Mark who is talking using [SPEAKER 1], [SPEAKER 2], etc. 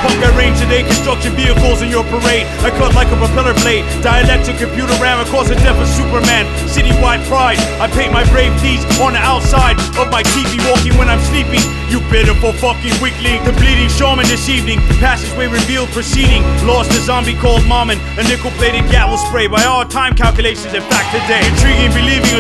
[SPEAKER 1] funk I rain today. Construction vehicles in your parade. I cut like a propeller blade. Dialectic computer ram across the death of Superman. Citywide pride. I paint my brave deeds on the outside of my TV, walking when I'm sleeping. You pitiful fucking weakling. The bleeding shaman this evening. Passageway revealed proceeding. Lost a zombie called Marmon. A nickel-plated gavel spray by all time calculations. In fact, today, intriguing, believing.